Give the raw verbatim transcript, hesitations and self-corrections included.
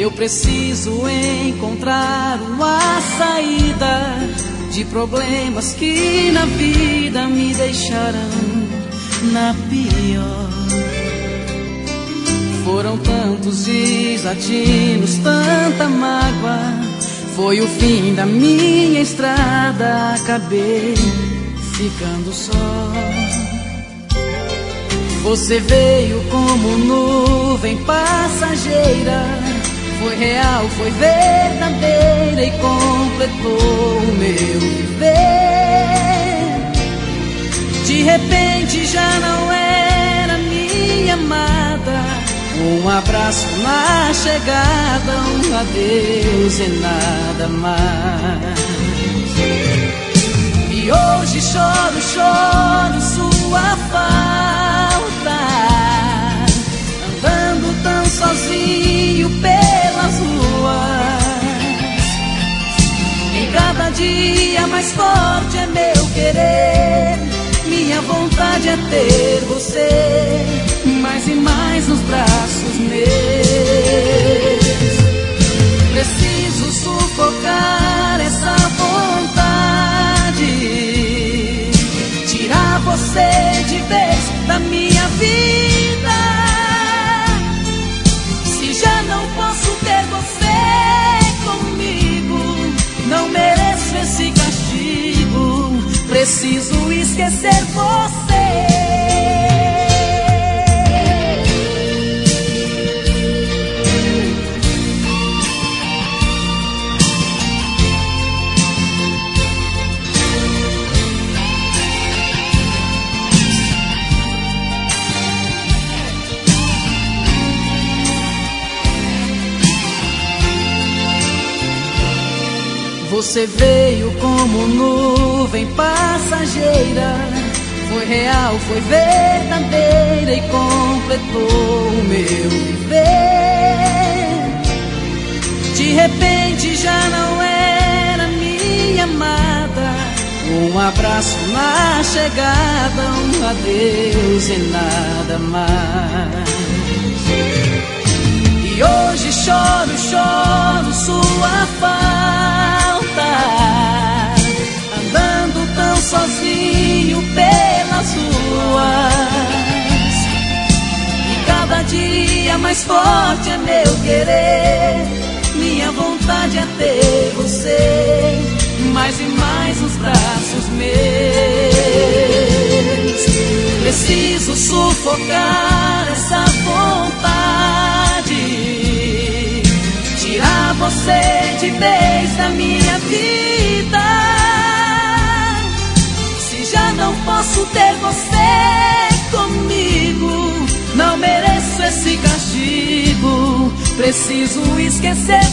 Eu preciso encontrar uma saída de problemas que na vida me deixarão na pior. Foram tantos desatinos, tanta mágoa, foi o fim da minha estrada, acabei ficando só. Você veio como nuvem passageira, foi real, foi verdadeira e completou o meu viver. De repente já não era minha amada, um abraço na chegada, um adeus e nada mais. E hoje choro, choro sua falta, andando tão sozinho pelas ruas. Em cada dia mais forte é meu querer, minha vontade é ter você mais e mais nos braços meus. Preciso sufocar essa vontade, tirar você de vez da minha vida. Se já não posso ter você comigo, não mereço esse castigo. Preciso esquecer você. Você veio como nuvem passageira, foi real, foi verdadeira e completou o meu viver. De repente já não era minha amada, um abraço na chegada, um adeus e nada mais. E hoje choro, choro sua falta, andando tão sozinho pelas ruas. E cada dia mais forte é meu querer, minha vontade é ter você mais e mais nos braços meus. Preciso sufocar essa vontade, tirar você de vez da minha vida. Se já não posso ter você comigo, não mereço esse castigo. Preciso esquecer